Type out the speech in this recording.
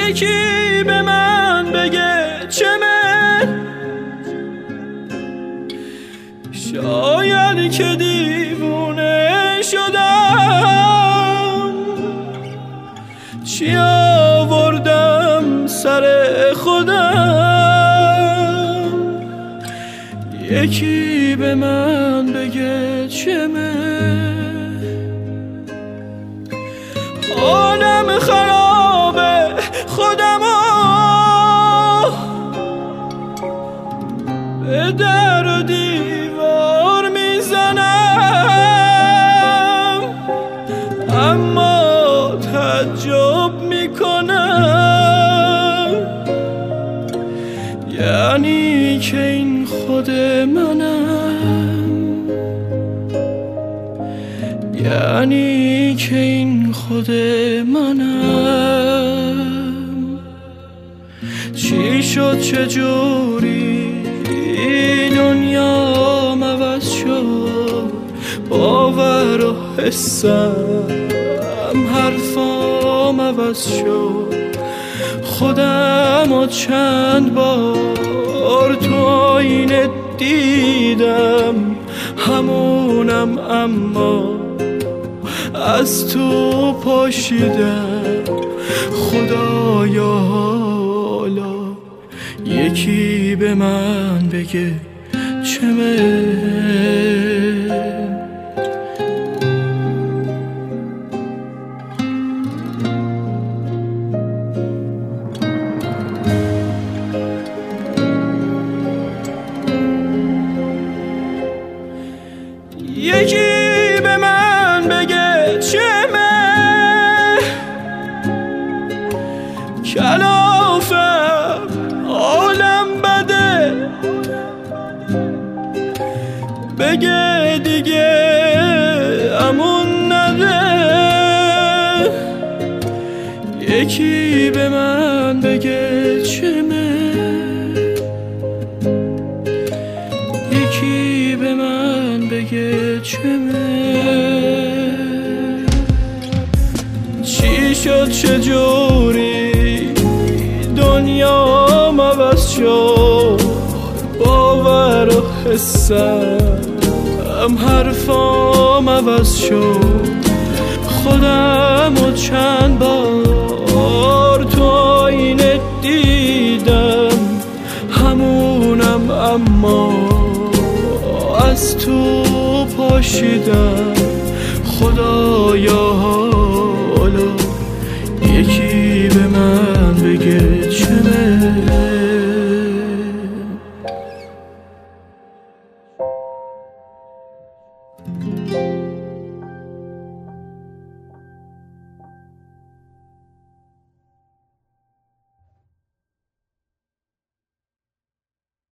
یکی به من بگه چمه، شاید که دیوونه شدم، چی آوردم سر خودم. یکی به من بگه چمه، حالم خرابه، خودمو به در و دیوار میزنم، اما تعجب میکنم، یعنی که این خود منم، یعنی که این خود منم. چی شد چجوری دنیام عوض شد، باور و حسم حرفام عوض شد، خودم و چند بار تو آینه دیدم همونم، اما از تو پاشیدم. خدایا حالا یکی به من بگه چمه. یکی به من بگه چمه، کلافم عالم بده، بگه دیگه امون نده. یکی به من بگه چمه، یکی به من بگه چمه. چی شد چجوری دنیام عوض شد، باور و حسم حرفام عوض شد، خودم و چند بار تو آینه دیدم همونم، اما از تو پاشیدم. خدایا حالا